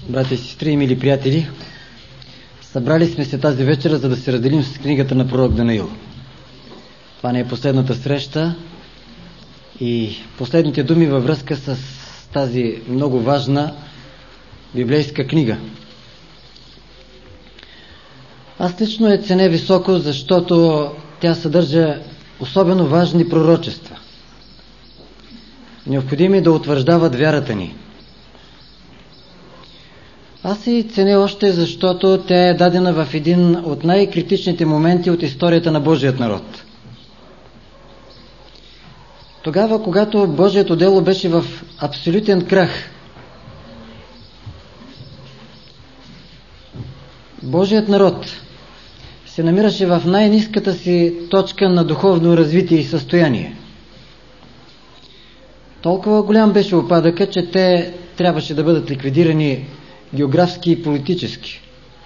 Братя и сестри, мили приятели, събрали сме се тази вечер, за да се разделим с книгата на пророк Данаил. Това не е последната среща и последните думи във връзка с тази много важна библейска книга. Аз лично я ценя високо, защото тя съдържа особено важни пророчества, необходими да утвърждават вярата ни. Аз и ценя още, защото тя е дадена в един от най-критичните моменти от историята на Божият народ. Тогава, когато Божието дело беше в абсолютен крах, Божият народ се намираше в най-ниската си точка на духовно развитие и състояние. Толкова голям беше упадъка, че те трябваше да бъдат ликвидирани географски и политически.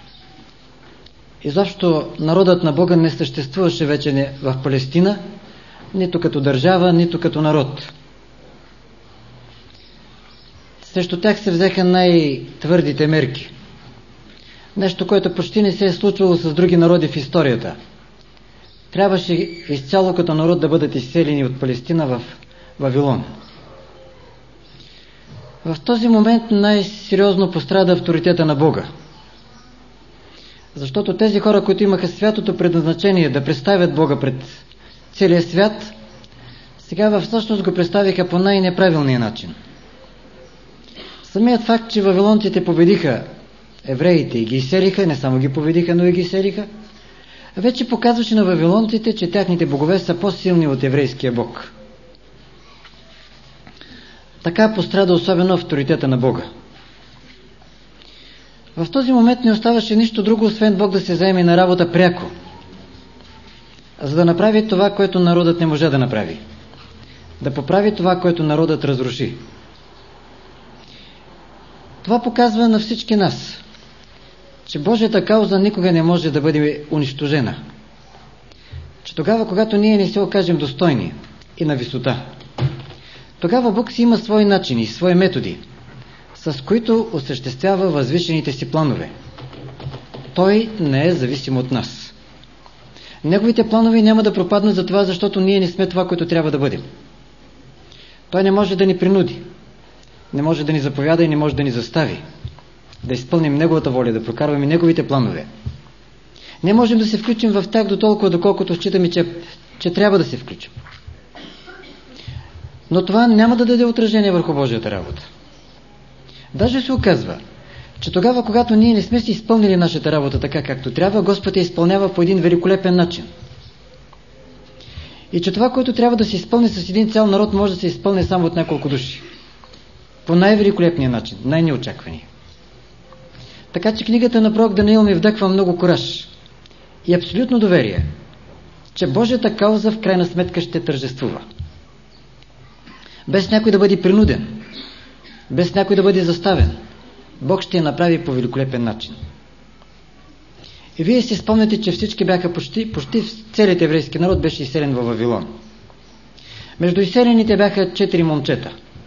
Изобщо народът на Бога не съществуваше вече в Палестина, нито като държава, нито като народ. Срещу тях се взеха най-твърдите мерки. Нещо, което почти не се е случвало с други народи в историята. Трябваше изцяло като народ да бъдат изселени от Палестина в Вавилон. В този момент най-сериозно пострада авторитета на Бога. Защото тези хора, които имаха святото предназначение да представят Бога пред целия свят, сега всъщност го представиха по най-неправилния начин. Самият факт, че вавилонците победиха евреите и ги изселиха, не само ги победиха, но и ги изселиха, вече показваше на вавилонците, че тяхните богове са по-силни от еврейския Бог. Така пострада особено авторитета на Бога. В този момент не оставаше нищо друго, освен Бог да се заеме на работа пряко, за да направи това, което народът не може да направи. Да поправи това, което народът разруши. Това показва на всички нас, че Божията кауза никога не може да бъде унищожена. Че тогава, когато ние не се окажем достойни и на висота, тогава Бог си има свои начини, свои методи, с които осъществява възвишените си планове. Той не е зависим от нас. Неговите планове няма да пропаднат за това, защото ние не сме това, което трябва да бъдем. Той не може да ни принуди, не може да ни заповяда и не може да ни застави да изпълним Неговата воля, да прокарваме Неговите планове. Не можем да се включим в тях до толкова, доколкото считаме, че трябва да се включим. Но това няма да даде отражение върху Божията работа. Даже се оказва, че тогава, когато ние не сме си изпълнили нашата работа така, както трябва, Господ я изпълнява по един великолепен начин. И че това, което трябва да се изпълни с един цял народ, може да се изпълни само от няколко души. По най-великолепния начин, най-неочаквания. Така че книгата на пророк Данаил ми вдъхва много кураж и абсолютно доверие, че Божията кауза в крайна сметка ще тържествува. Без някой да бъде принуден, без някой да бъде заставен, Бог ще я направи по великолепен начин. И вие си спомняте, че всички бяха почти целият еврейски народ беше изселен във Вавилон. Между изселените бяха 4 момчета,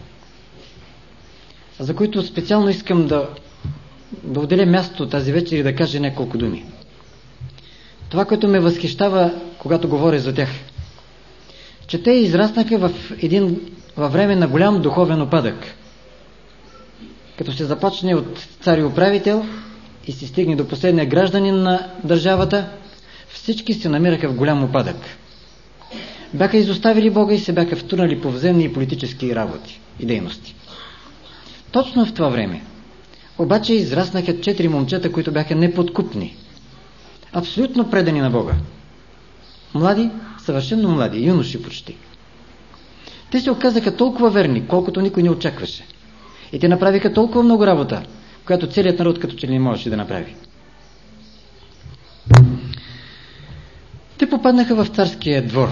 за които специално искам да отделя място тази вечер и да кажа няколко думи. Това, което ме възхищава, когато говоря за тях, че те израснаха във време на голям духовен упадък. Като се започне от цар и управител и се стигне до последния гражданин на държавата, всички се намираха в голям упадък. Бяха изоставили Бога и се бяха втурнали по взаимни и политически работи и дейности. Точно в това време обаче израснаха 4 момчета, които бяха неподкупни, абсолютно предани на Бога. Млади, съвършено млади, юноши почти. Те се оказаха толкова верни, колкото никой не очакваше. И те направиха толкова много работа, която целият народ като че ли не можеше да направи. Те попаднаха в царския двор.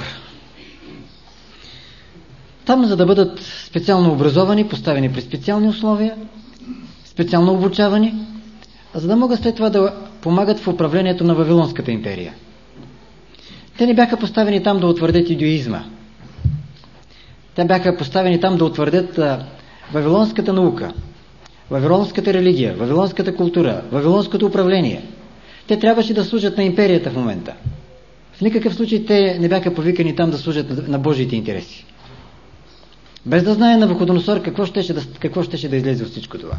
Там, за да бъдат специално образовани, поставени при специални условия, специално обучавани, за да могат след това да помагат в управлението на Вавилонската империя. Те не бяха поставени там да утвърдят идеизма. Те бяха поставени там да утвърдят вавилонската наука, вавилонската религия, вавилонската култура, вавилонското управление. Те трябваше да служат на империята в момента. В никакъв случай те не бяха повикани там да служат на Божиите интереси. Без да знае Навуходоносор какво щеше да излезе от всичко това.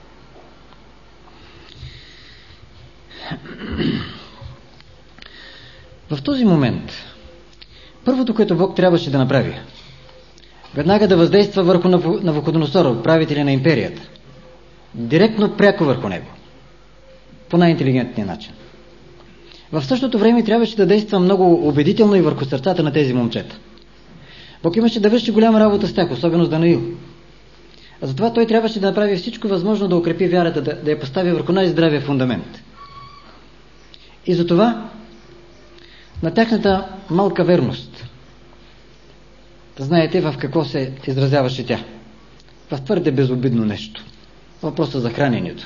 В този момент, първото, което Бог трябваше да направи, веднага да въздейства върху Навуходоносор, управителя на империята. Директно, пряко върху него. По най-интелигентния начин. В същото време трябваше да действа много убедително и върху сърцата на тези момчета. Бог имаше да върши голяма работа с тях, особено с Данаил. А затова той трябваше да направи всичко възможно да укрепи вярата, да я постави върху най-здравия фундамент. И затова на тяхната малка верност, знаете в какво се изразяваше тя? В твърде безобидно нещо. Въпроса за храненето.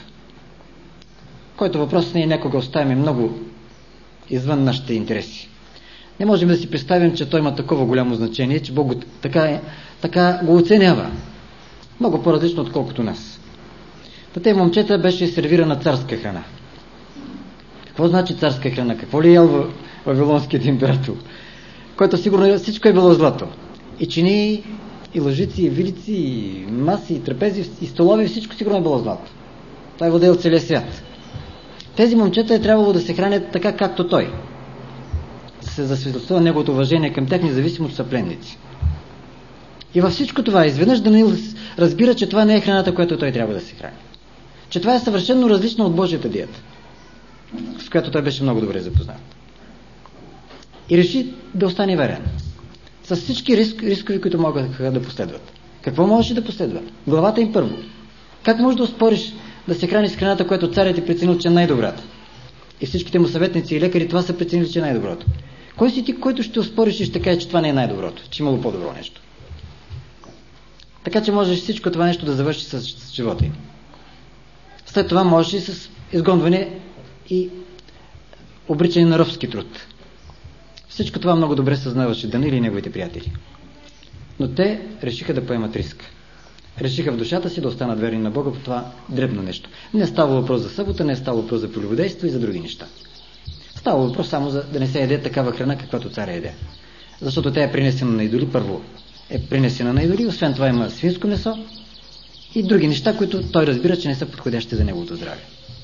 Който въпрос ние някога оставяме много извън нашите интереси. Не можем да си представим, че той има такова голямо значение, че Бог така го оценява. Много по-различно, отколкото нас. На тези момчета беше сервирана царска храна. Какво значи царска храна? Какво ли ял вавилонският император? Който сигурно всичко е било злато. И чини, и лъжици, и вилици, и маси, и трапези, и столови, всичко сигурно е било злато. Той е владел целия свят. Тези момчета е трябвало да се хранят така, както той. Да се засвидетелства неговото уважение към тях, независимо, че са пленници. И във всичко това, изведнъж Данаил разбира, че това не е храната, която той трябва да се храни. Че това е съвършено различно от Божията диета, с която той беше много добре запознат. И реши да остане верен. С всички рискови, които могат да последват. Какво можеше да последва? Главата им първо. Как можеш да оспориш да се храни с храната, която царят е преценил, че е най-добрата? И всичките му съветници и лекари това са преценили, че е най-доброто. Кой си ти, който ще оспориш и ще каже, че това не е най-доброто, че имало по-добро нещо? Така че можеш всичко това нещо да завърши с живота им. След това можеш и с изгонване и обричане на робски труд. Всичко това много добре съзнаваше Данаил и неговите приятели. Но те решиха да поемат риск. Решиха в душата си да останат верни на Бога по това дребно нещо. Не става въпрос за събота, не става въпрос за прелюбодейство и за други неща. Става въпрос само за да не се яде такава храна, каквато царя яде. Защото тя е принесена на идоли. Първо е принесена на идоли, освен това има свинско месо и други неща, които той разбира, че не са подходящи за неговото здраве.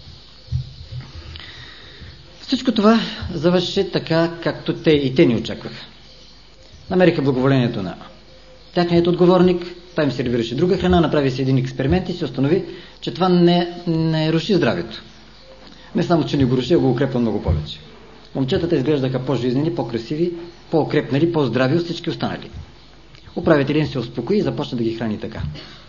Всичко това завърши така, както те ни очакваха. Намериха благоволението на тяхният отговорник, той им сервираше друга храна, направи се един експеримент и се установи, че това не руши здравето. Не само, че не го руши, а го укрепва много повече. Момчетата изглеждаха по-жизнени, по-красиви, по-укрепнали, по-здрави от всички останали. Управителят им се успокои и започна да ги храни така.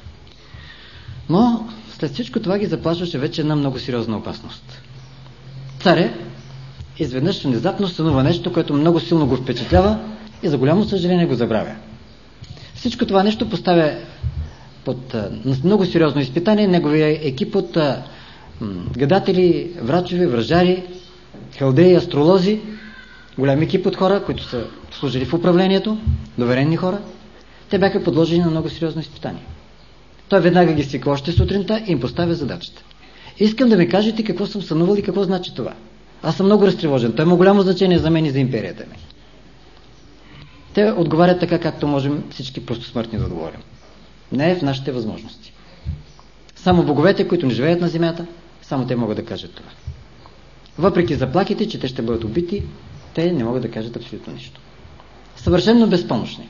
Но след всичко това ги заплашваше вече една много сериозна опасност. Царя изведнъж внезапно станува нещо, което много силно го впечатлява и за голямо съжаление го забравя. Всичко това нещо поставя под много сериозно изпитание неговия екип от гадатели, врачови, вражари, халдеи, астролози, голям екип от хора, които са служили в управлението, доверени хора. Те бяха подложени на много сериозно изпитание. Той веднага ги свиква още сутринта и им поставя задачата. Искам да ми кажете какво съм сънувал и какво значи това. Аз съм много разтревожен. Той има голямо значение за мен и за империята ми. Те отговарят така, както можем всички просто смъртни да отговорим. Не е в нашите възможности. Само боговете, които не живеят на земята, само те могат да кажат това. Въпреки заплахите, че те ще бъдат убити, те не могат да кажат абсолютно нищо. Съвършено безпомощни.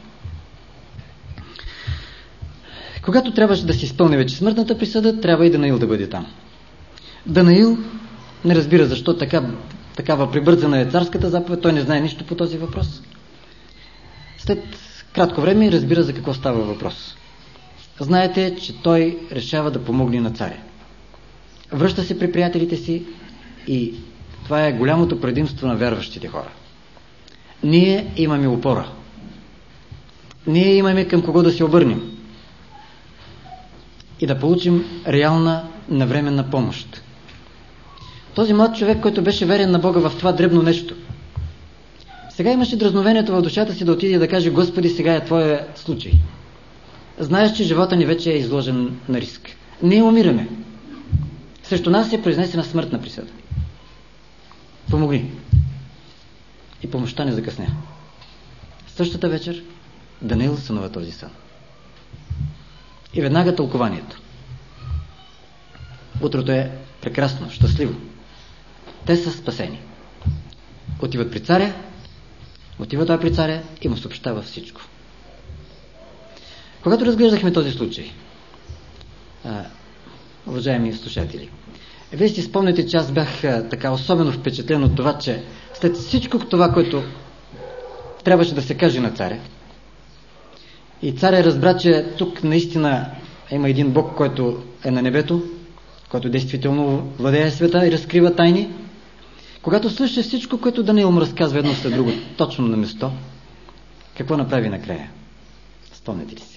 Когато трябваше да се изпълни вече смъртната присъда, трябва и Данаил да бъде там. Данаил не разбира защо такава прибързана е царската заповед, той не знае нищо по този въпрос. След кратко време разбира за какво става въпрос. Знаете, че той решава да помогне на царя. Връща се при приятелите си и това е голямото предимство на вярващите хора. Ние имаме опора. Ние имаме към кого да се обърнем и да получим реална навременна помощ. Този млад човек, който беше верен на Бога в това дребно нещо, сега имаше дразновението в душата си да отиде и да каже: Господи, сега е Твоя случай. Знаеш, че живота ни вече е изложен на риск. Ние умираме. Срещу нас е произнесена смъртна присъда. Помогни. И помощта не закъсня. Същата вечер Даниил сънува този сън. И веднага тълкованието. Утрото е прекрасно, щастливо. Те са спасени. Отиват при царя, отива той при царя и му съобщава всичко. Когато разглеждахме този случай, уважаеми слушатели, вие си спомняте, че аз бях така особено впечатлен от това, че след всичко това, което трябваше да се каже на царя, и царя разбра, че тук наистина има един Бог, който е на небето, който действително владее света и разкрива тайни. Когато слуша всичко, което Даниил му разказва едно след друго, точно на место, какво направи накрая? Спомняте ли си?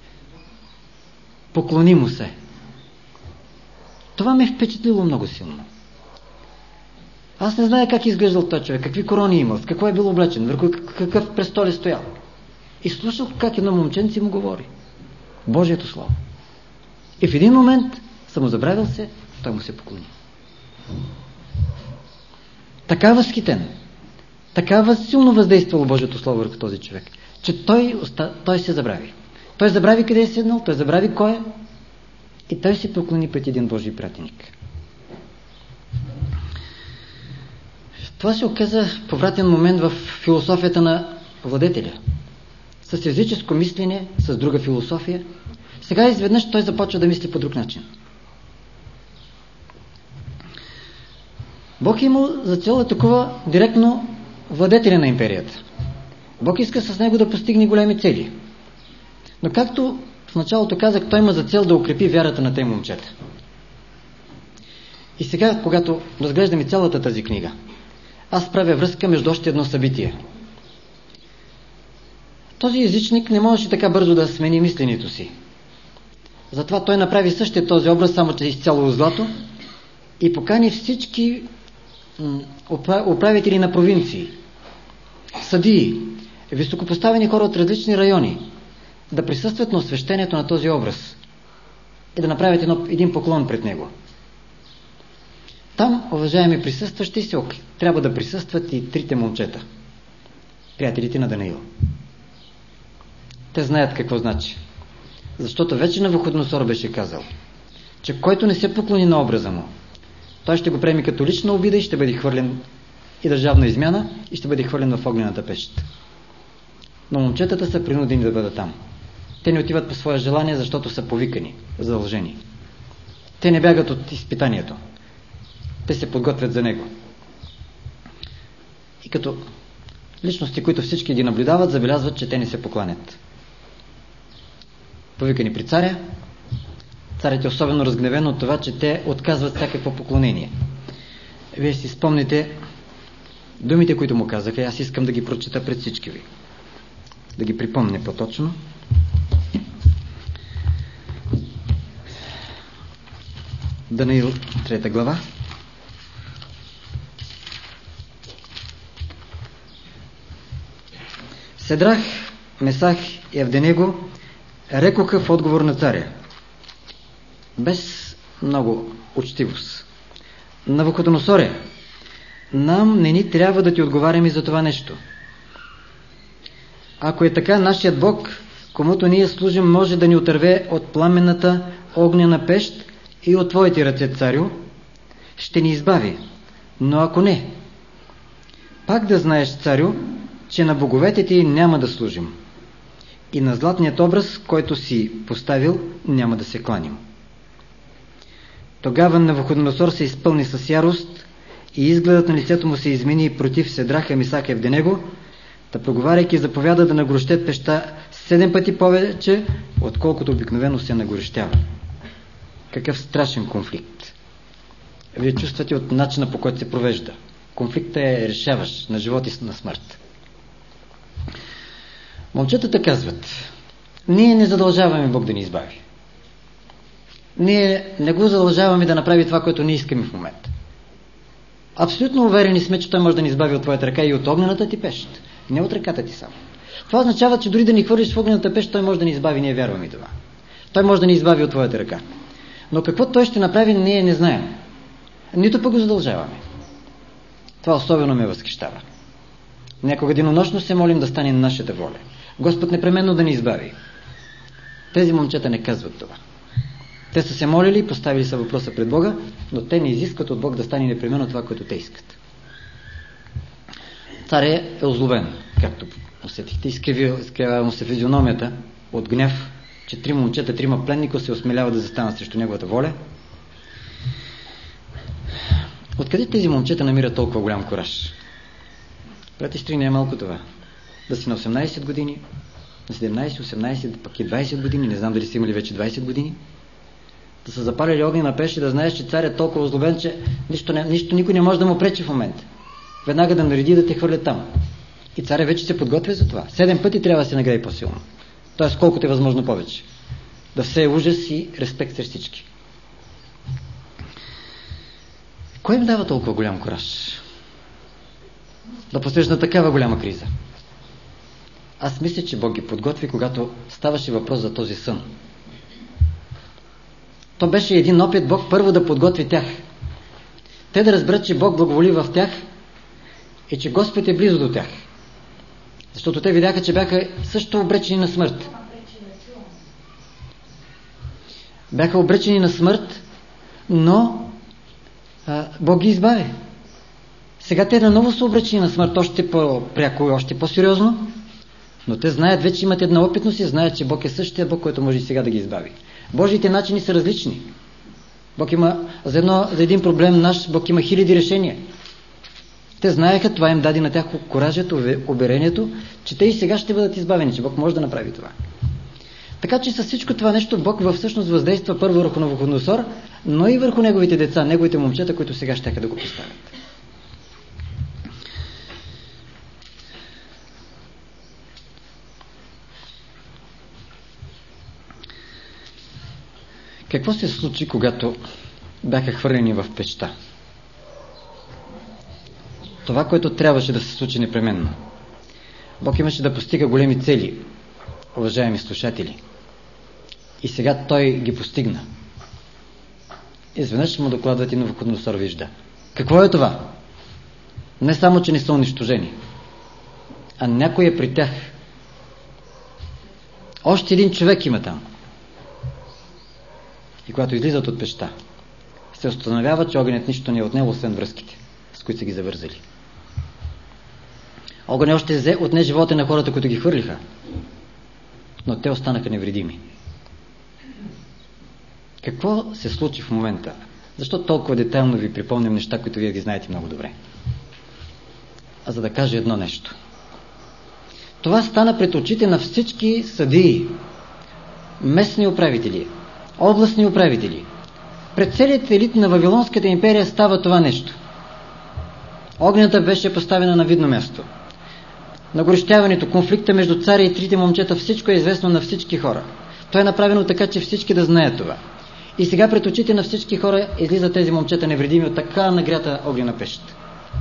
Поклони му се. Това ме е впечатлило много силно. Аз не зная как е изглеждал този човек, какви корони имал, с какво е бил облечен, върху какъв престол е стоял. И слушал как едно момченце му говори. Божието слово. И в един момент, самозабравил се, той му се поклони. Така възхитен, така силно въздействало Божието слово върху този човек, че той се забрави. Той забрави къде е седнал, той забрави кой е и той се поклони пред един Божий пратеник. Това се оказа повратен момент в философията на владетеля. С езическо мислене, с друга философия. Сега изведнъж той започва да мисли по друг начин. Бог е имал за цел да такова директно владетеля на империята. Бог иска с него да постигне големи цели. Но както в началото казах, той има за цел да укрепи вярата на тези момчета. И сега, когато разглеждаме цялата тази книга, аз правя връзка между още едно събитие. Този езичник не можеше така бързо да смени мисленето си. Затова той направи същия този образ, само че изцяло злато, и покани всички управители на провинции, съдии, високопоставени хора от различни райони да присъстват на освещението на този образ и да направят един поклон пред него. Там, уважаеми присъстващи, трябва да присъстват и трите момчета, приятелите на Даниил. Те знаят какво значи. Защото вече Навуходоносор беше казал, че който не се поклони на образа му, той ще го приеме като лична обида и ще бъде хвърлен и държавна измяна и ще бъде хвърлен в огнената пещ. Но момчетата са принудени да бъдат там. Те не отиват по свое желание, защото са повикани, задължени. Те не бягат от изпитанието. Те се подготвят за него. И като личности, които всички ги наблюдават, забелязват, че те не се покланят. Повикани при царя. Царят е особено разгневен от това, че те отказват всякакво поклонение. Вие си спомните думите, които му казаха. Аз искам да ги прочета пред всички ви. Да ги припомня по-точно. Даниил, 3 глава. Седрах, Месах и Авденего рекоха в отговор на царя, без много учтивост: Навуходоносоре, нам не ни трябва да ти отговаряме за това нещо. Ако е така, нашият Бог, комуто ние служим, може да ни отърве от пламенната огнена пещ и от твоите ръце, царю, ще ни избави. Но ако не, пак да знаеш, царю, че на боговете ти няма да служим и на златният образ, който си поставил, няма да се кланим. Тогава Навуходоносор се изпълни с ярост и изгледът на лицето му се измени против Седраха, Месаха и Авденего, да проговаряйки заповяда да нагорещят пещта 7 пъти повече, отколкото обикновено се нагорещява. Какъв страшен конфликт! Вие чувствате от начина, по който се провежда. Конфликтът е решаващ на живот и на смърт. Момчетата казват: ние не задължаваме Бог да ни избави. Ние не го задължаваме да направи това, което ние искаме в момента. Абсолютно уверени сме, че Той може да ни избави от твоята ръка и от огнената ти пещ. Не от ръката ти само. Това означава, че дори да ни хвърлиш в огнената пещ, Той може да ни избави. Ние вярваме това. Той може да ни избави от твоята ръка. Но какво той ще направи, ние не знаем. Нито пък го задължаваме. Това особено ме възхищава. Някога денонощно се молим да стане нашата воля. Господ непременно да ни избави. Тези момчета не казват това. Те са се молили и поставили са въпроса пред Бога, но те не изискват от Бог да стане непременно това, което те искат. Царят е озлобен, както усетихте. Изкривява му се физиономията от гняв, че 3 момчета, 3 пленника се осмеляват да застанат срещу неговата воля. Откъде тези момчета намират толкова голям кураж? Брати сестри, не е малко това. Да си на 18 години, на 17, 18, пък и 20 години, не знам дали са имали вече 20 години, да са запалили огнена пещ и да знаеш, че царят е толкова озлобен, че никой не може да му пречи в момента. Веднага да нареди да те хвърля там. И царят вече се подготвя за това. 7 пъти трябва да се награди по-силно. Тоест колкото е възможно повече. Да все ужас и респект срещу всички. Кой им дава толкова голям кураж да посрещнат такава голяма криза? Аз мисля, че Бог ги подготви, когато ставаше въпрос за този сън. То беше един опит Бог първо да подготви тях. Те да разберат, че Бог благоволи в тях и че Господ е близо до тях. Защото те видяха, че бяха също обречени на смърт. Бяха обречени на смърт, но Бог ги избави. Сега те наново са обречени на смърт, още по-пряко и още по-сериозно, но те знаят, вече имат една опитност и знаят, че Бог е същия Бог, който може и сега да ги избави. Божиите начини са различни. Бог има за един проблем наш, Бог има хиляди решения. Те знаеха, това им даде на тях коражето, уверението, че те и сега ще бъдат избавени, че Бог може да направи това. Така че с всичко това нещо Бог всъщност въздейства първо върху Навуходоносор, но и върху неговите деца, неговите момчета, които сега щяха да го поставят. Какво се случи, когато бяха хвърлени в печта? Това, което трябваше да се случи непременно. Бог имаше да постига големи цели, уважаеми слушатели. И сега Той ги постигна. Изведнъж му докладват и Навуходоносор вижда. Какво е това? Не само, че не са унищожени, а някой е при тях. Още един човек има там. И когато излизат от пещта, се установява, че огънят нищо не е отнел, освен връзките, с които са ги завързали. Огънят още отне живота на хората, които ги хвърлиха, но те останаха невредими. Какво се случи в момента? Защо толкова детайлно ви припомням неща, които вие ги знаете много добре? А за да кажа едно нещо. Това стана пред очите на всички съдии, местни управители, областни управители. Пред целият елит на Вавилонската империя става това нещо. Огнята беше поставена на видно място. Нагорещяването, конфликта между царя и 3 момчета, всичко е известно на всички хора. То е направено така, че всички да знаят това. И сега пред очите на всички хора излизат тези момчета невредими от така нагрята огнена пещ.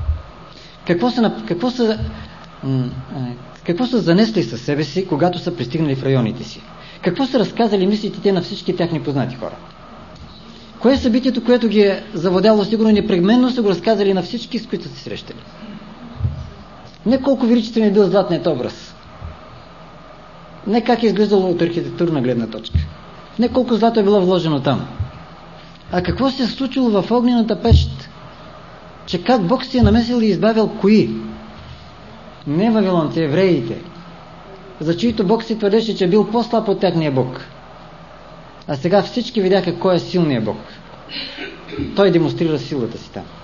Какво са занесли със себе си, когато са пристигнали в районите си? Какво са разказали мислите те на всички тях непознати хора? Кое е събитието, което ги е завладяло сигурно непременно са го разказали на всички, с които са се срещали? Не колко величествен е бил златният образ. Не как е изглеждало от архитектурна гледна точка. Не колко злато е било вложено там. А какво се е случило в огнената пещ? Че как Бог се е намесил и избавил кои? Не вавилонци, евреите, за чието Бог се твърдеше, че е бил по-слаб от техния Бог. А сега всички видяха кой е силният Бог. Той демонстрира силата си там.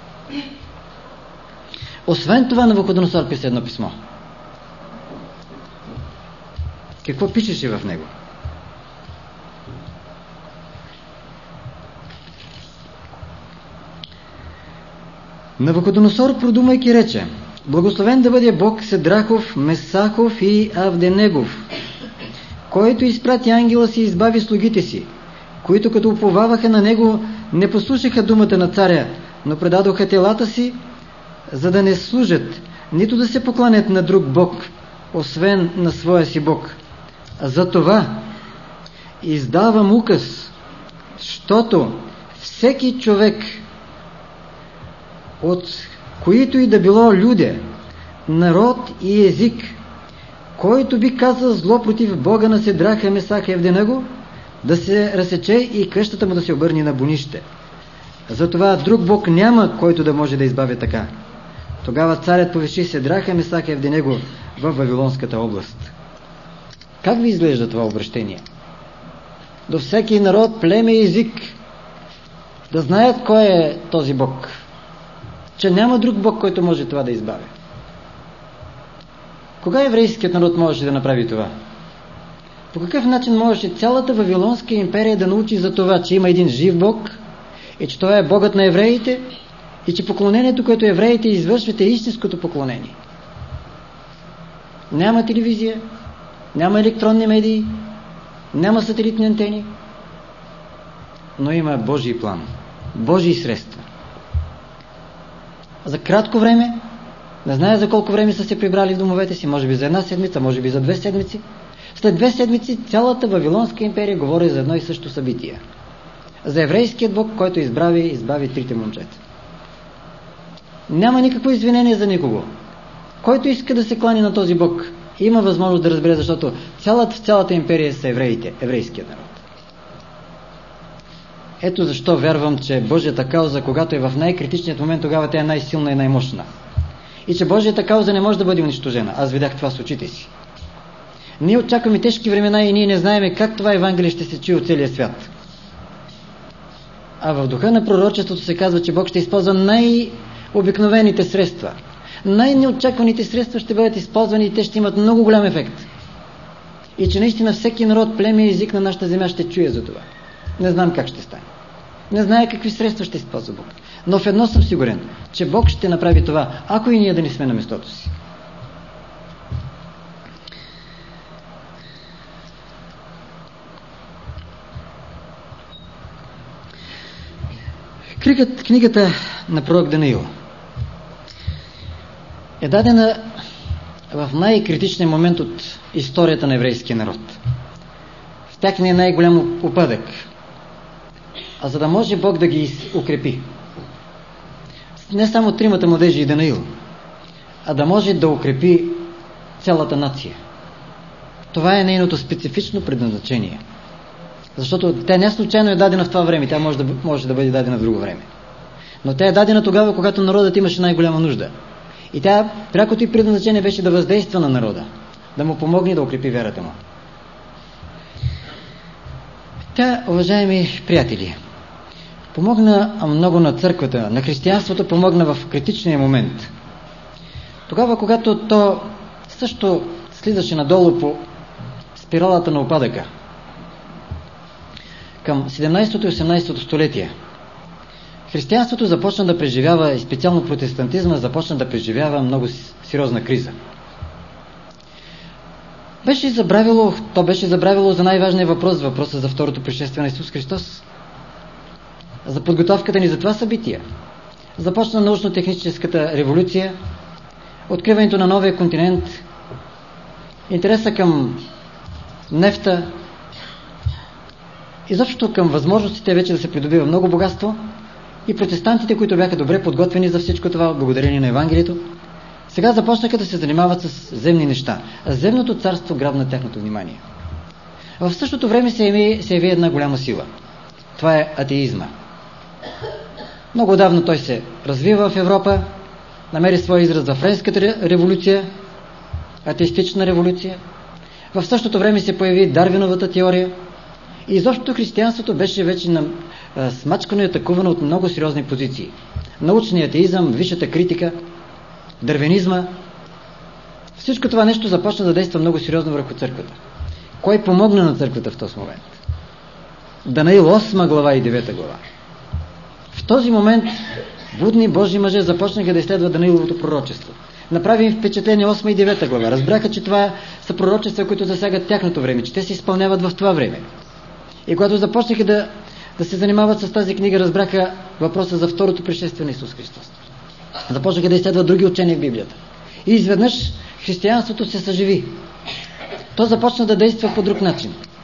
Освен това, Навуходоносор пише едно писмо. Какво пишеше в него? Навуходоносор, продумайки, рече: благословен да бъде Бог Седрахов, Месахов и Авденегов, който изпрати ангела си и избави слугите си, които като уповаваха на него, не послушаха думата на царя, но предадоха телата си, за да не служат, нито да се покланят на друг Бог, освен на своя си Бог. Затова издавам указ, Защото всеки човек, от които и да било люде, народ и език, който би казал зло против Бога на Седраха, Месака и Авденего, да се разсече и къщата му да се обърне на бонище. Затова друг Бог няма, който да може да избави така. Тогава царят повиши Седраха, Месака и Авденего в Вавилонската област. Как ви изглежда това обращение? До всеки народ, племе и език да знаят кой е този Бог. Че няма друг Бог, който може това да избави. Кога еврейският народ можеше да направи това? По какъв начин можеше цялата Вавилонска империя да научи за това, че има един жив Бог и че това е Богът на евреите и че поклонението, което евреите извършват, е истинското поклонение? Няма телевизия, няма електронни медии, няма сателитни антени, но има Божий план, Божии средства. За кратко време, не зная за колко време са се прибрали в домовете си, може би за 1 седмица, може би за 2 седмици. След 2 седмици цялата Вавилонска империя говори за едно и също събитие. За еврейският Бог, който избави 3 момчета. Няма никакво извинение за никого. Който иска да се клани на този Бог, има възможност да разбере, защото цялата империя са евреите, еврейският народ. Ето защо вярвам, че Божията кауза, когато е в най-критичният момент, тогава тя е най-силна и най-мощна. И че Божията кауза не може да бъде унищожена. Аз видях това с очите си. Ние очакваме тежки времена и ние не знаем как това Евангелие ще се чуе от целия свят. А в духа на пророчеството се казва, че Бог ще използва най-обикновените средства. Най-неочакваните средства ще бъдат използвани и те ще имат много голям ефект. И че наистина всеки народ, племе и език на нашата земя ще чуе за това. Не знам как ще стане. Не знае какви средства ще използва Бог. Но в едно съм сигурен, че Бог ще направи това, ако и ние да не сме на местото си. Книгата на пророк Даниил е дадена в най-критичния момент от историята на еврейския народ. В тяхния най-голям упадък. А за да може Бог да ги укрепи. Не само 3 младежи и Даниил, а да може да укрепи цялата нация. Това е нейното специфично предназначение. Защото тя не случайно е дадена в това време, тя може да бъде дадена в друго време. Но тя е дадена тогава, когато народът имаше най-голяма нужда. И тя, прякото и предназначение беше да въздейства на народа, да му помогне да укрепи вярата му. Тя, уважаеми приятели, помогна много на църквата, на християнството помогна в критичния момент. Тогава, когато то също слизаше надолу по спиралата на упадъка, към 17 и 18 столетие, християнството започна да преживява, и специално протестантизма започна да преживява много сериозна криза. То беше забравило за най-важния въпроса за второто пришествие на Исус Христос. За подготовката ни за това събитие. Започна научно-техническата революция, откриването на новия континент, интереса към нефта, изобщо към възможностите вече да се придобива много богатство, и протестантите, които бяха добре подготвени за всичко това, благодарение на Евангелието, сега започнаха да се занимават с земни неща. А земното царство грабна тяхното внимание. В същото време се яви една голяма сила. Това е атеизма. Много давно той се развива в Европа, намери своя израз във Френската революция, атеистична революция. В същото време се появи Дарвиновата теория и изобщо християнството беше вече смачкано и атакувано от много сериозни позиции. Научният атеизъм, висшата критика, дарвинизма. Всичко това нещо започна да действа много сериозно върху църквата. Кой помогна на църквата в този момент? Даниил 8 глава и 9 глава. В този момент будни Божи мъже започнаха да изследват Данииловото пророчество. Направи им впечатление 8 и 9 глава. Разбраха, че това са пророчества, които засягат тяхното време, че те се изпълняват в това време. И когато започнаха да се занимават с тази книга, разбраха въпроса за второто пришествие на Исус Христос. Започнаха да изследват други учения в Библията. И изведнъж християнството се съживи. То започна да действа по друг начин.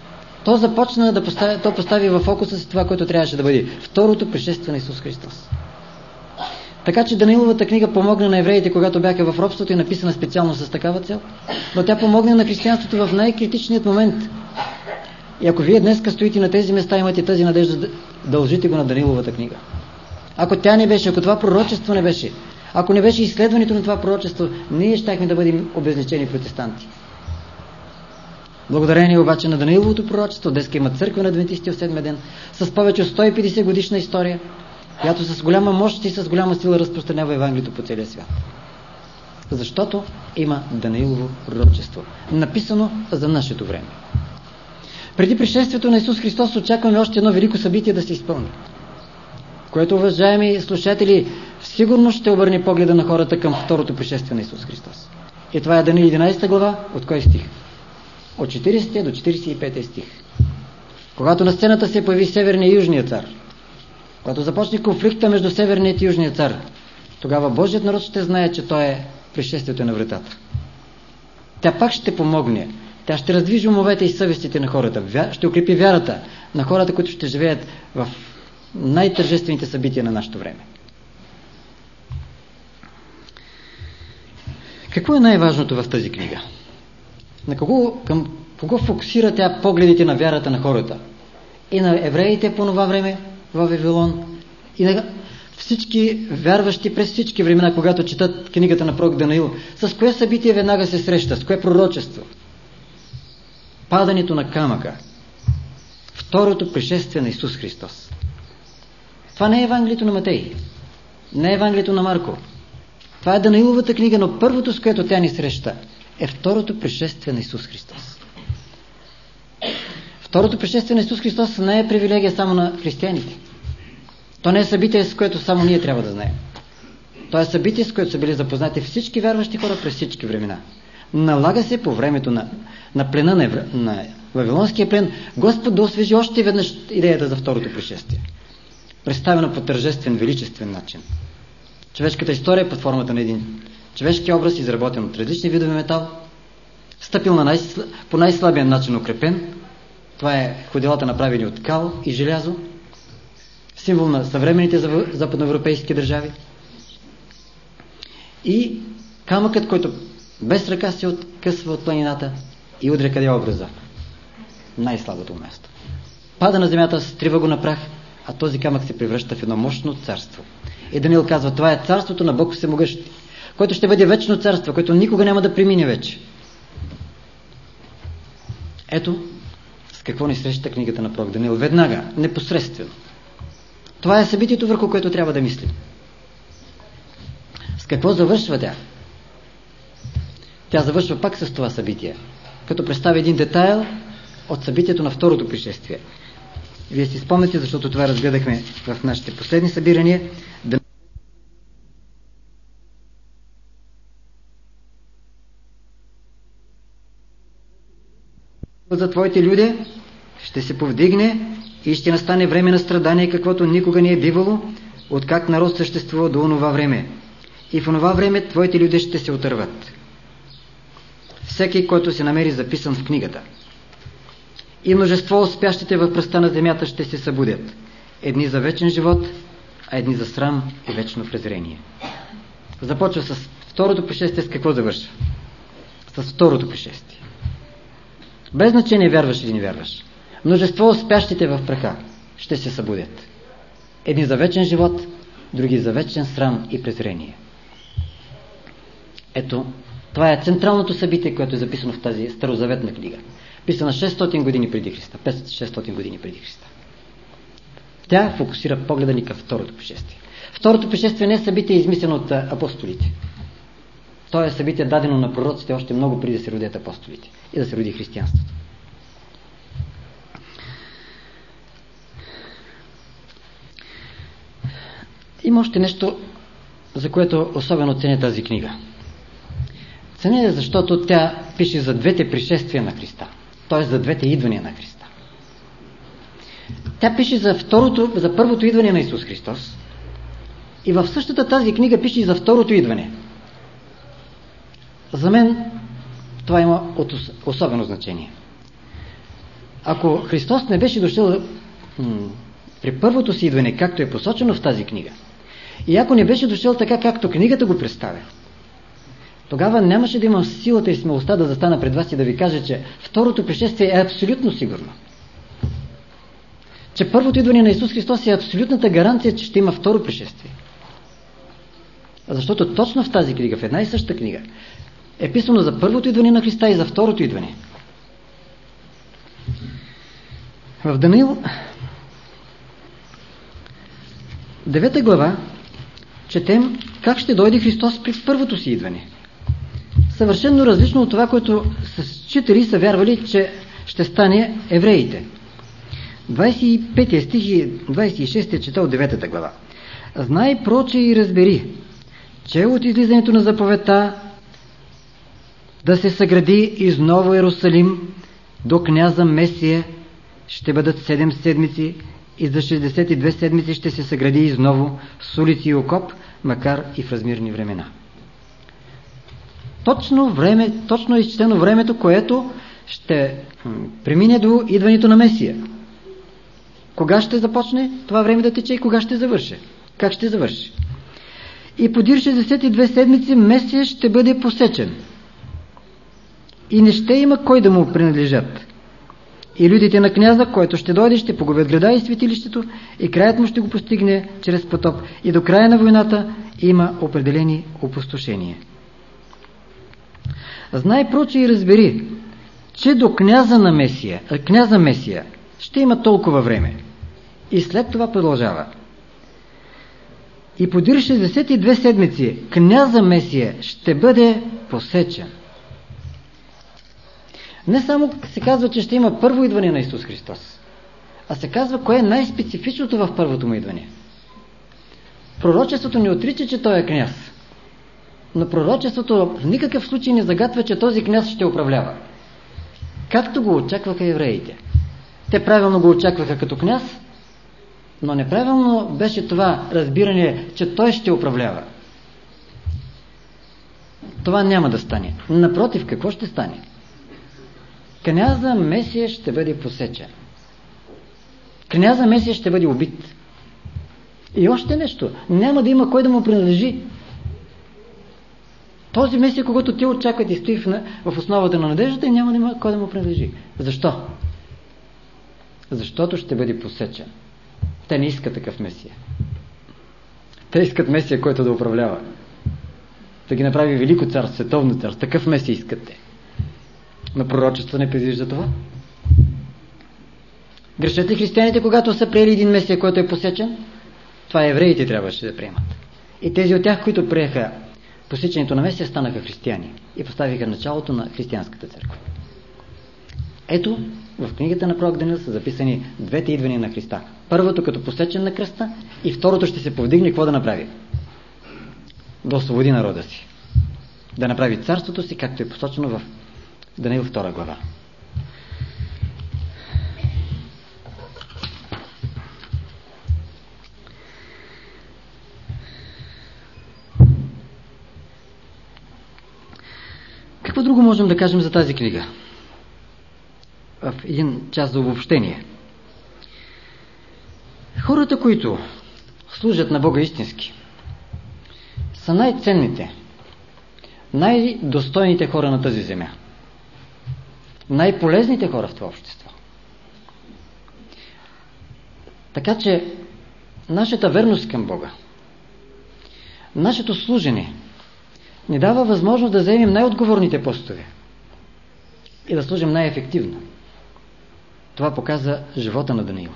то постави във фокуса си това, което трябваше да бъде второто пришествие на Исус Христос. Така че Данаиловата книга помогна на евреите, когато бяха в робството, и написана специално с такава цел, но тя помогна на християнството в най-критичният момент. И ако вие днес стоите на тези места, имате тази надежда, дължите го на Данаиловата книга. Ако тя не беше, ако това пророчество не беше, ако не беше изследването на това пророчество, ние щяхме да бъдем обезличени протестанти. Благодарение обаче на Данаиловото пророчество, днеска има църква на Адвентистите в седмия ден, с повече от 150 годишна история, която с голяма мощ и с голяма сила разпространява Евангелието по целия свят. Защото има Данаилово пророчество, написано за нашето време. Преди пришествието на Исус Христос очакваме още едно велико събитие да се изпълни, което, уважаеми слушатели, сигурно ще обърне погледа на хората към второто пришествие на Исус Христос. И това е Данаил 11 глава, от кой стих? От 40 до 45 стих. Когато на сцената се появи северния и южния цар, когато започне конфликта между северният и южния цар, тогава Божият народ ще знае, че то е пришествието на вратата. Тя пак ще помогне. Тя ще раздвижи умовете и съвестите на хората. Ще укрепи вярата на хората, които ще живеят в най-тържествените събития на нашето време. Какво е най-важното в тази книга? Към кого фокусира тя погледите на вярата на хората? И на евреите по това време в Вавилон, и на всички вярващи през всички времена, когато четат книгата на пророк Данаил. С кое събитие веднага се среща? С кое пророчество? Падането на камъка. Второто пришествие на Исус Христос. Това не е Евангелието на Матей, не е Евангелието на Марко. Това е Данаиловата книга, но първото, с което тя ни среща, е второто пришествие на Исус Христос. Второто пришествие на Исус Христос не е привилегия само на християните. То не е събитие, с което само ние трябва да знаем. То е събитие, с което са били запознати всички вярващи хора през всички времена. Налага се по времето на плена на Вавилонския плен Господ да освежи още веднъж идеята за второто пришествие. Представено по тържествен, величествен начин. Човешката история е под формата на един човешки образ, изработен от различни видове метал, стъпил по най-слабия начин укрепен. Това е ходилата, направени от кал и желязо, символ на съвременните западноевропейски държави. И камъкът, който без ръка се откъсва от планината и удря къде е образа. Най-слабото място. Пада на земята, стрива го на прах, а този камък се превръща в едно мощно царство. И Даниил казва, това е царството на Бог Всемогъщ, което ще бъде вечно царство, което никога няма да премине вече. Ето с какво ни среща книгата на пророк Даниил. Веднага, непосредствено. Това е събитието, върху което трябва да мислим. С какво завършва тя? Тя завършва пак с това събитие, като представя един детайл от събитието на второто пришествие. Вие си спомняте, защото това разгледахме в нашите последни събирания. За твоите люди ще се повдигне и ще настане време на страдание, каквото никога не е бивало, откак народ съществува до онова време. И в онова време твоите люди ще се отърват. Всеки, който се намери записан в книгата. И множество от спящите в пръста на земята ще се събудят. Едни за вечен живот, а едни за срам и вечно презрение. Започва с второто пришествие, с какво завършва? С второто пришествие. Без значение вярваш или не вярваш. Множество от спящите в праха ще се събудят. Едни за вечен живот, други за вечен срам и презрение. Ето, това е централното събитие, което е записано в тази старозаветна книга. Писана 600 години преди Христа, 500-600 години преди Христа. Тя фокусира погледа ни към второто пришествие. Второто пришествие не е събитие измислено от апостолите. То е събитие дадено на пророците още много преди да се родят апостолите и да се роди християнството. Има още нещо, за което особено ценя тази книга. Ценя, защото тя пише за двете пришествия на Христа, т.е. за двете идвания на Христа. Тя пише за първото идване на Исус Христос и в същата тази книга пише и за второто идване. За мен това има особено значение. Ако Христос не беше дошъл при първото си идване, както е посочено в тази книга, и ако не беше дошъл така, както книгата го представя, тогава нямаше да имам силата и смелостта да застана пред вас и да ви кажа, че второто пришествие е абсолютно сигурно. Че първото идване на Исус Христос е абсолютната гаранция, че ще има второ пришествие. Защото точно в тази книга, в една и съща книга, е писано за първото идване на Христа и за второто идване. В Даниил 9 глава четем как ще дойде Христос при първото си идване. Съвършено различно от това, което са считали и са вярвали, че ще стане евреите. 25 стих и 26 е чета от 9 глава. Знай, проче и разбери, че от излизането на заповедта да се съгради изново Иерусалим до княза Месия ще бъдат 7 седмици и за 62 седмици ще се съгради изново с улици и окоп, макар и в размирни времена. Точно е изчислено времето, което ще премине до идването на Месия. Кога ще започне това време да тече и кога ще завърши? Как ще завърши? И подир 62 седмици Месия ще бъде посечен. И не ще има кой да му принадлежат. И людите на княза, който ще дойде, ще погубят града и светилището, и краят му ще го постигне чрез потоп. И до края на войната има определени опустошения. Знай, проче и разбери, че до княза Месия ще има толкова време. И след това продължава. И подир 62 седмици княза Месия ще бъде посечен. Не само се казва, че ще има първо идване на Исус Христос, а се казва кое е най-специфичното в първото му идване. Пророчеството не отрича, че той е княз, но пророчеството в никакъв случай не загатва, че този княз ще управлява. Както го очакваха евреите. Те правилно го очакваха като княз, но неправилно беше това разбиране, че той ще управлява. Това няма да стане. Напротив, какво ще стане? Княза Месия ще бъде посечен. Княза Месия ще бъде убит. И още нещо. Няма да има кой да му принадлежи. Този Месия, когато те очакват и стои в основата на надеждата, и няма да има кой да му принадлежи. Защо? Защото ще бъде посечен. Те не искат такъв Месия. Те искат Месия, който да управлява. Да ги направи велико царство, световно царство. Такъв Месия искат те. Но пророчество не предвижда това. Грешат ли християните, когато са приели един Месия, който е посечен? Това евреите трябваше да приемат. И тези от тях, които приеха посечението на Месия, станаха християни и поставиха началото на християнската църква. Ето, в книгата на пророк Даниил са записани двете идвания на Христа. Първото като посечен на кръста и второто ще се повдигне какво да направи? Да освободи народа си. Да направи царството си, както е посочено в Даниил 2 глава. Какво друго можем да кажем за тази книга? В един час за обобщение. Хората, които служат на Бога истински, са най-ценните, най-достойните хора на тази земя. Най-полезните хора в това общество. Така че нашата верност към Бога, нашето служене ни дава възможност да заемем най-отговорните постове и да служим най-ефективно. Това показа живота на Даниил.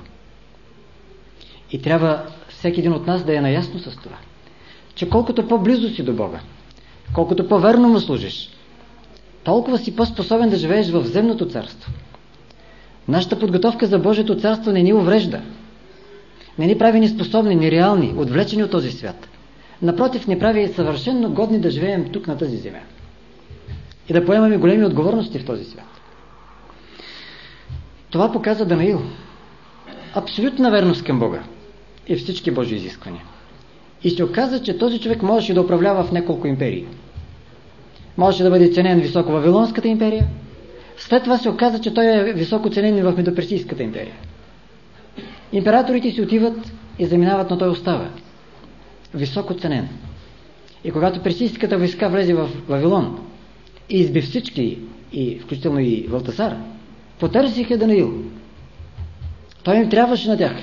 И трябва всеки един от нас да е наясно с това, че колкото по-близо си до Бога, колкото по-верно му служиш, толкова си по-способен да живееш в земното царство. Нашата подготовка за Божието царство не ни уврежда. Не ни прави неспособни, нереални, отвлечени от този свят. Напротив, ни прави съвършенно годни да живеем тук на тази земя. И да поемаме големи отговорности в този свят. Това показа Даниил. Абсолютна верност към Бога и всички Божии изисквания. И се оказа, че този човек можеше да управлява в няколко империи. Можеше да бъде ценен високо в Вавилонската империя, След това се оказа, че той е високо ценен и в Медоперсийската империя. Императорите си отиват и заминават, но той остава. Високо ценен. И когато персийската войска влезе в Вавилон и изби всички, и включително и Валтасар, потърсиха Данаил. Той им трябваше на тях.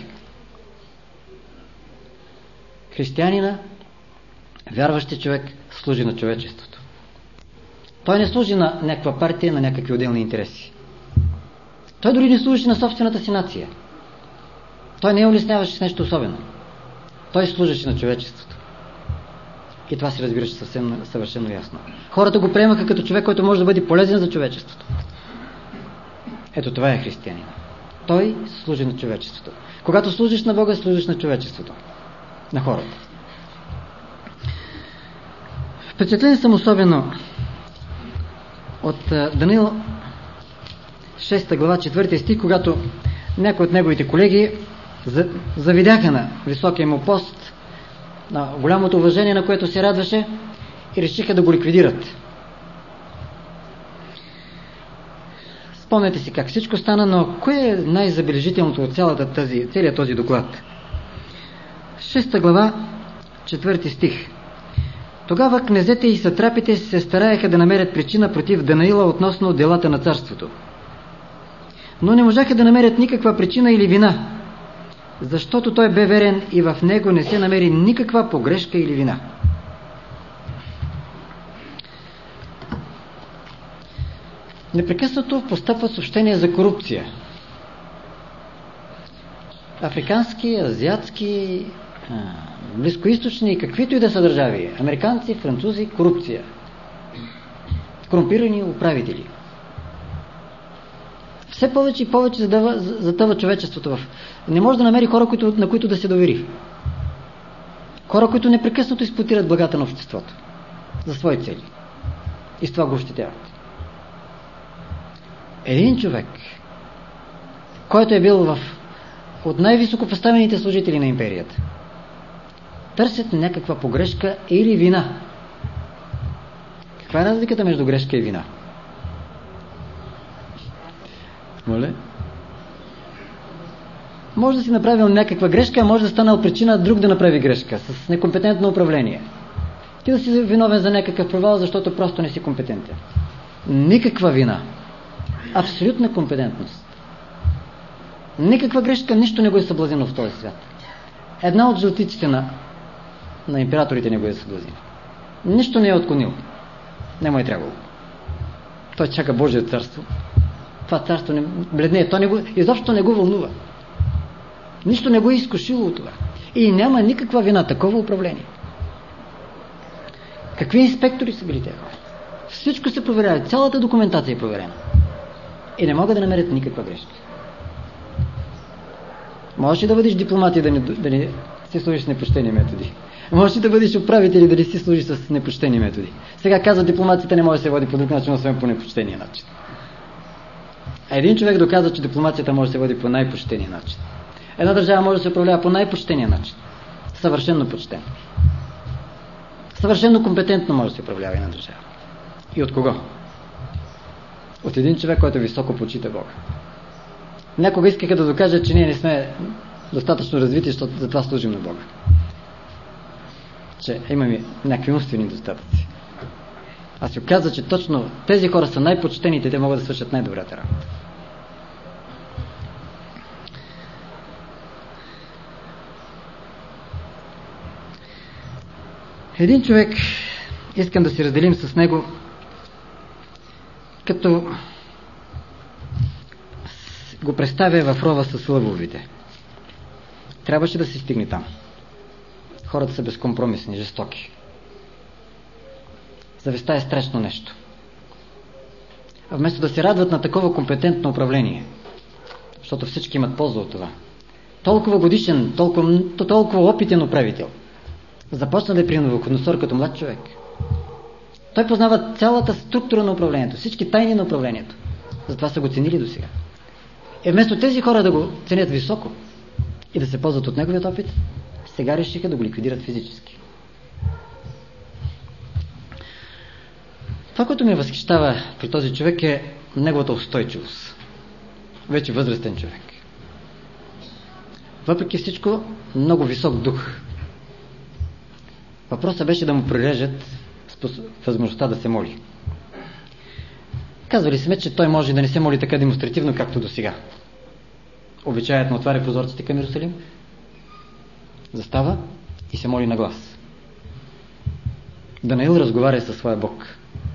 Християнина, вярващи човек, служи на човечеството. Той не служи на някаква партия, на някакви отделни интереси. Той дори не служи на собствената си нация. Той не я улесняваше с нещо особено. Той служеше на човечеството. И това се разбираше съвършено ясно. Хората го приемаха като човек, който може да бъде полезен за човечеството. Ето това е християнин. Той служи на човечеството. Когато служиш на Бога, служиш на човечеството. На хората. Впечатлен съм особено от Даниил 6 глава 4 стих, когато някои от неговите колеги завидяха на високия му пост, на голямото уважение, на което се радваше, и решиха да го ликвидират. Спомняте си как всичко стана, но кое е най-забележителното от целият този доклад? 6 глава 4 стих. Тогава князете и сатрапите се стараеха да намерят причина против Данаила относно делата на царството. Но не можаха да намерят никаква причина или вина, защото той бе верен и в него не се намери никаква погрешка или вина. Непрекъснато постъпват съобщения за корупция. Африкански, азиатски, близкоизточни и каквито и да са държави. Американци, французи, корупция. Корумпирани управители. Все повече и повече затъва човечеството. Не може да намери хора, на които да се довери. Хора, които непрекъснато изплатират благата на обществото за свои цели. И с това го ощетяват. Един човек, който е бил от най-високо поставените служители на империята, търсят някаква погрешка или вина. Каква е разликата между грешка и вина? Моля? Може да си направил някаква грешка, а може да станал причина друг да направи грешка с некомпетентно управление. Ти да си виновен за някакъв провал, защото просто не си компетентен. Никаква вина. Абсолютна компетентност. Никаква грешка, нищо не го е съблазено в този свят. Една от жълтиците на императорите не го е съблазено. Нищо не е отклонил. Не му е трябвало. Той чака Божие царство. Това царство не бледне. Изобщо не го вълнува. Нищо не го е изкушило от това. И няма никаква вина. Такова управление. Какви инспектори са били те? Всичко се проверява. Цялата документация е проверена. И не могат да намерят никаква грешка. Можеш ли да бъдеш дипломат и да не си служиш с непочтени методи? Можеш ли да бъдеш управител и да не си служиш с непочтени методи? Сега казва, дипломацията не може да се води по друг начин, освен по непочтения начин. А един човек доказва, че дипломацията може да се води по най-почтения начин. Една държава може да се управлява по най-почтения начин. Съвършенно почтен. Съвършенно компетентно може да се управлява една държава. И от кого? От един човек, който високо почита Бога. Някога искаха да докажат, че ние не сме достатъчно развити, защото затова служим на Бога. Че имаме някакви умствени недостатъци. А се оказва, че точно тези хора са най-почтените, те могат да свършат най-добрата работа. Един човек, искам да си разделим с него, като го представя в рова с лъвовите. Трябваше да се стигне там. Хората са безкомпромисни, жестоки. Съвестта е страшно нещо. А вместо да се радват на такова компетентно управление, защото всички имат полза от това, толкова годишен, толкова опитен управител, започна да е при Навуходоносор като млад човек. Той познава цялата структура на управлението, всички тайни на управлението. Затова са го ценили до сега. И вместо тези хора да го ценят високо и да се ползват от неговият опит, сега решиха да го ликвидират физически. Това, което ме възхищава при този човек, е неговата устойчивост. Вече възрастен човек. Въпреки всичко, много висок дух. Въпросът беше да му прирежат възможността да се моли. Казвали сме, че той може да не се моли така демонстративно, както до сега. Обичаят му отваря прозорците към Иерусалим, застава и се моли на глас. Данаил разговаря със своя Бог.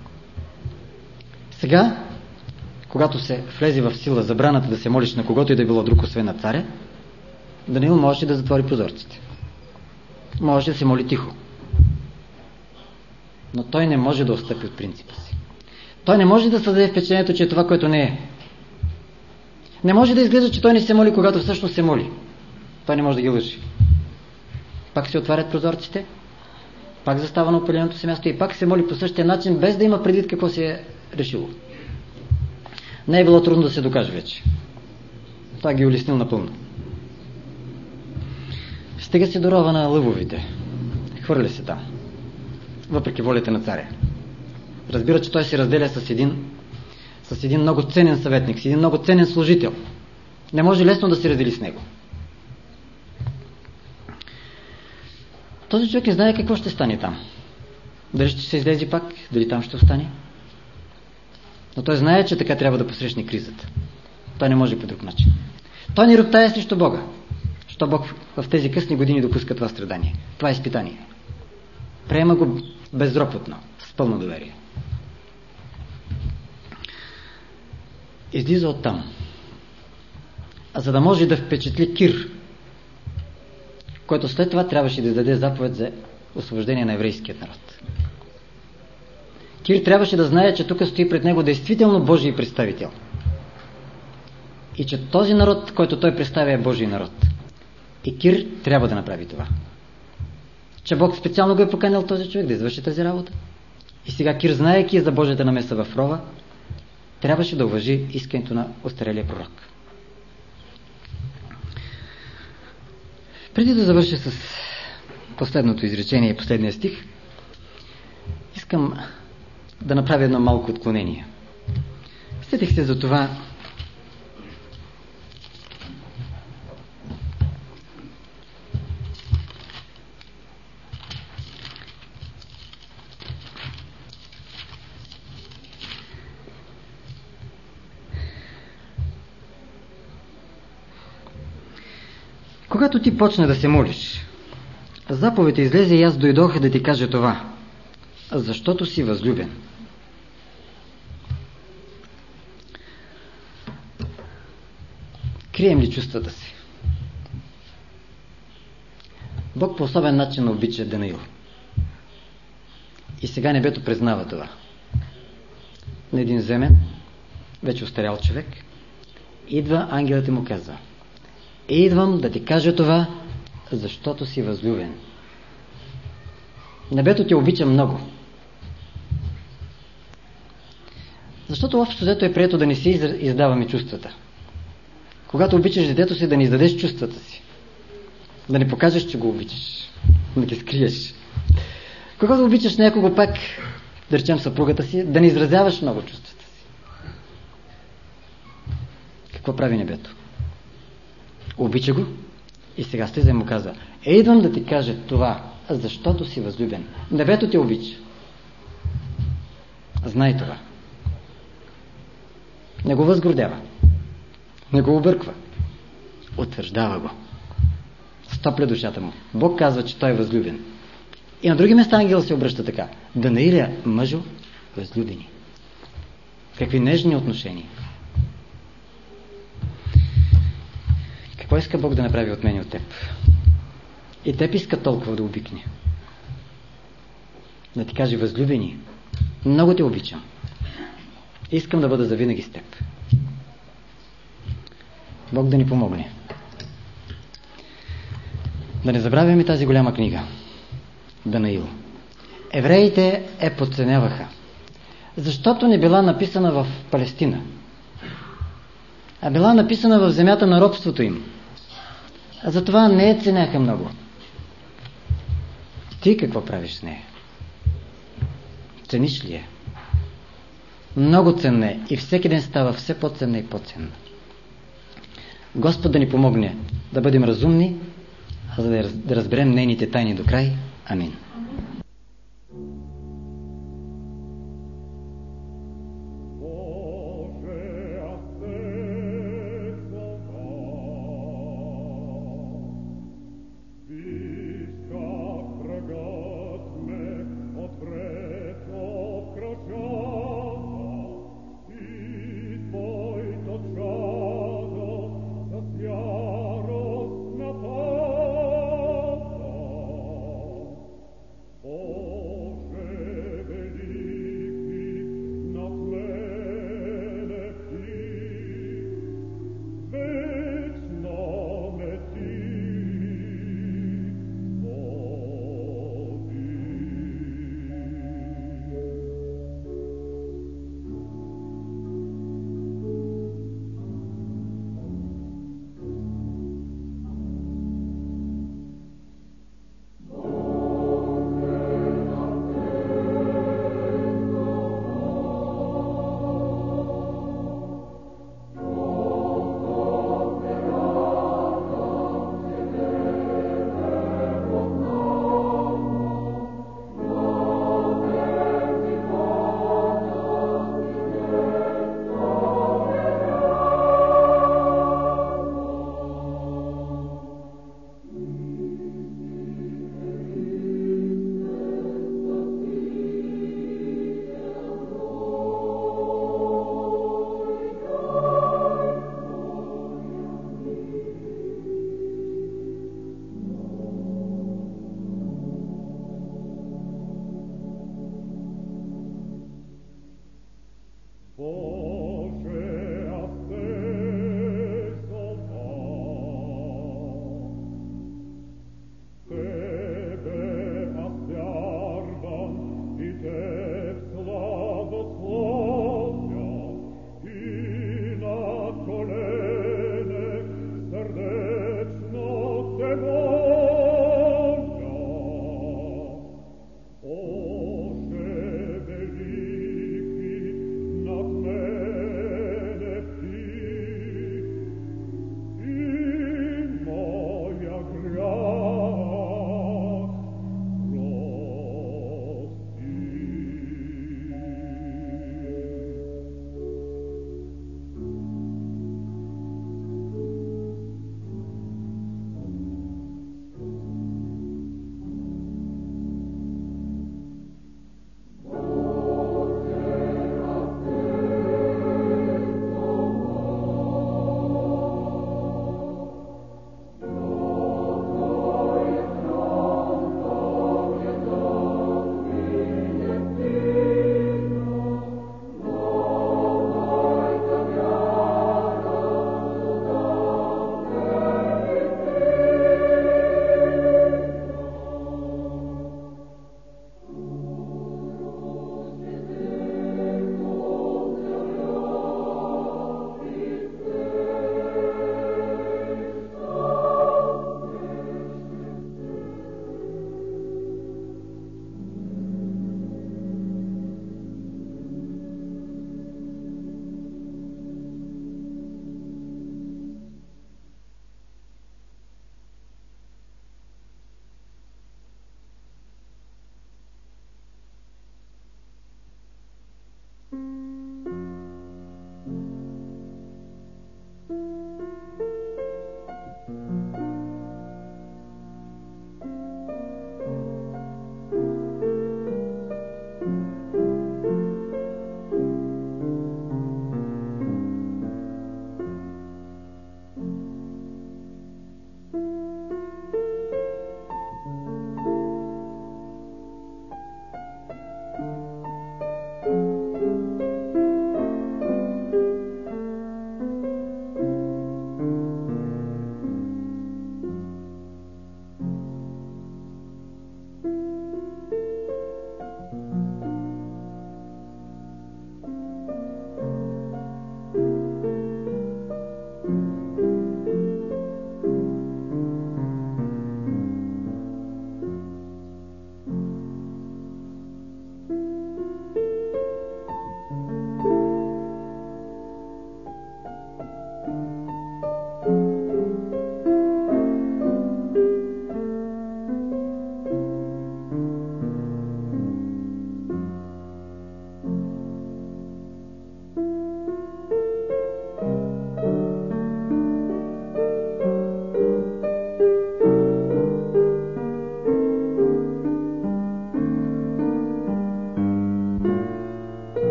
Сега, когато се влезе в сила забраната да се молиш на когото и да е било друг, освен на царя, Данаил можеше да затвори прозорците. Можеше да се моли тихо. Но той не може да отстъпи от принципа си. Той не може да създаде впечатлението, че е това, което не е. Не може да изглежда, че той не се моли, когато всъщност се моли. Той не може да ги лъжи. Пак се отварят прозорците, пак застава на определеното си място и пак се моли по същия начин, без да има предвид какво си е решило. Не е било трудно да се докаже вече. Това ги улеснил напълно. Стига се до рова на лъвовите. Хвърля се там. Въпреки волята на царя. Разбира, че той се разделя с един много ценен съветник, с един много ценен служител. Не може лесно да се раздели с него. Този човек не знае какво ще стане там. Дали ще се излезе пак, дали там ще остане. Но той знае, че така трябва да посрещне кризата. Той не може по друг начин. Той не роптае срещу Бога. Що Бог в тези късни години допуска това страдание. Това е изпитание. Приема го безропотно, с пълно доверие. Излиза оттам. А за да може да впечатли Кир, който след това трябваше да даде заповед за освобождение на еврейският народ. Кир трябваше да знае, че тук стои пред него действително Божий представител. И че този народ, който той представя, е Божий народ. И Кир трябва да направи това. Че Бог специално го е поканил този човек да извърши тази работа. И сега Кир, знаейки за Божията намеса в рова, трябваше да уважи искането на остарелия пророк. Преди да завърша с последното изречение и последния стих, искам да направя едно малко отклонение. Сетих се за това, когато ти почне да се молиш, заповедта излезе и аз дойдох да ти кажа това, защото си възлюбен. Крием ли чувствата си? Бог по особен начин обича Данаил. И сега небето признава това. На един земен, вече остарял човек, идва ангелът и му казва: идвам да ти кажа това, защото си възлюбен. Небето те обича много. Защото общо взето е прието да не си издаваме чувствата. Когато обичаш детето си, да не издадеш чувствата си. Да не покажеш, че го обичаш. Да ги скриеш. Когато обичаш някого пак, да речем съпругата си, да не изразяваш много чувствата си. Какво прави небето? Обича го и сега слиза и му казва: идвам да ти кажа това, защото си възлюбен. Небето те обича. Знай това. Не го възгордява. Не го обърква. Утвърждава го. Стопля душата му. Бог казва, че той е възлюбен. И на други места ангел се обръща така: Данаиля, мъжо, възлюбени. Какви нежни отношения. Какво иска Бог да направи от мен и от теб? И теб иска толкова да обикне. Да ти каже: възлюбени, много те обичам. Искам да бъда завинаги с теб. Бог да ни помогне. Да не забравяме тази голяма книга. Данаил. Евреите подценяваха, защото не била написана в Палестина, а била написана в земята на робството им. А затова не я ценяха много. Ти какво правиш с нея? Цениш ли я? Много ценна е и всеки ден става все по-ценна и по-ценна. Господ да ни помогне да бъдем разумни, а за да разберем нейните тайни до край. Амин.